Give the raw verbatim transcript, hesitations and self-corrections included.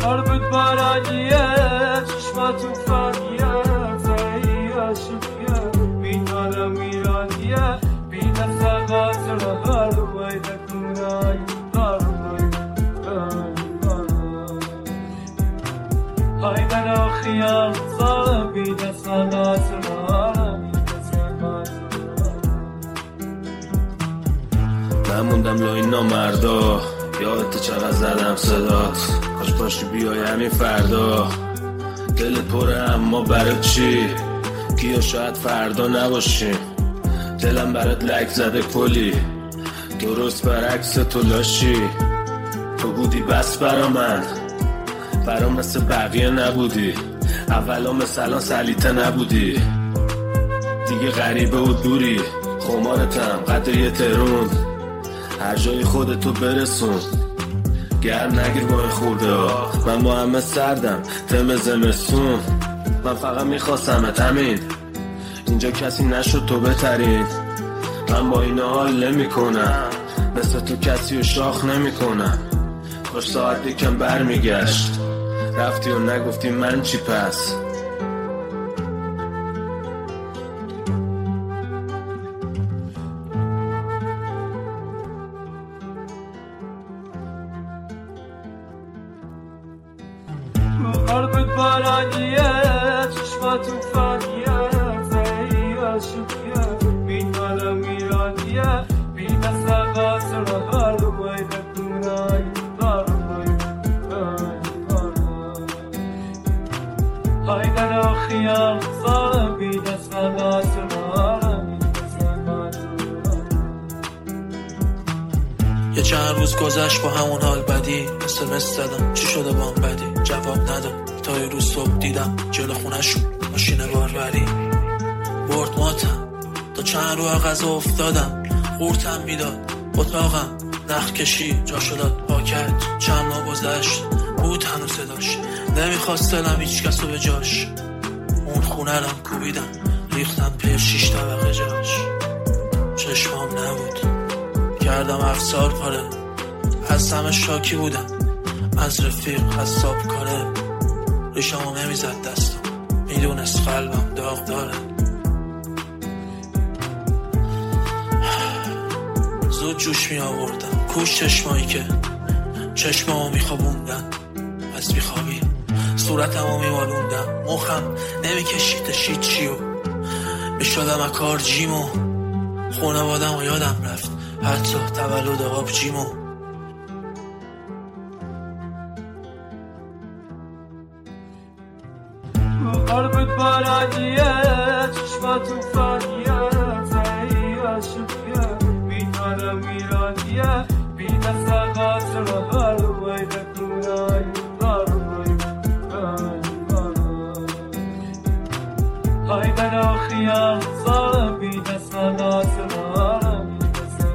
قلبت برانیه چشمات توفانیه زایی عاشقیه بین عالم ایرانیه بین سقاط رهار ویده کنای دار هایدن و خیال صار بین سقاط رهار من موندم لای نامردا یادت چقدر زدم صدات کاش باشی بیای همین فردا دلت پره اما برای چی گیا شاید فردا نباشیم دلم برات لک زده کلی درست برعکس تو لاشی تو بودی بس برا من برا مثل بقیه نبودی اولا مثلا سلیته نبودی دیگه غریبه و دوری خمارتم قدر یه ترون هر جای خودتو برسون گرم نگیر با این خورده ها من با همه سردم تم زمستون من فقط میخواستمت همین اینجا کسی نشد تو بهترین من با این حال نمی کنم مثل تو کسی رو شاخ نمی کنم کاش ساعت یکم بر میگشت رفتی و نگفتی من چی پس قلبت برانیه چشمات توفانیه زایی عاشقیه بین عالم ایرانیه بین سقاط رهار ویده کنای دار هایدن و خیال صار بین سقاط رهار یه چند روز گذشت با همون حال بدی اسمس زدم چی شده با هم بدی جواب نداد تا یه روز صبح دیدم جلو خونه‌شون ماشین باربری برد ماتم تا چند رو غذا افتادم قورتم بیداد اتاقم نخ کشی جا شداد پاکت چند ماه گذشت بود هنوز صداش نمیخواست دلم هیچ کسو به جاش اون خونه رم کوبیدم ریختم پیر شیش طبقه جاش چشمام نبود کردم افسار پاره از همه شاکی بودم از رفیق حساب کاره ریشمو نمیزد دستم میدونست قلبم داغ داره زود جوش می آوردم کوش چشمایی که چشمامو میخوابوندن از بیخوابی صورتمو میمالوندم مخم نمیکشیدش هیچیو میشدم اکار جیمو خونوادم و یادم رفت حتی تولد آبجیمو قلبت برانیه چشمات توفانیه زایی عاشقیه بین عالم ایرانیه بین سقاط رهار ویده کنای دار هایدن و خیال صار بین سقاط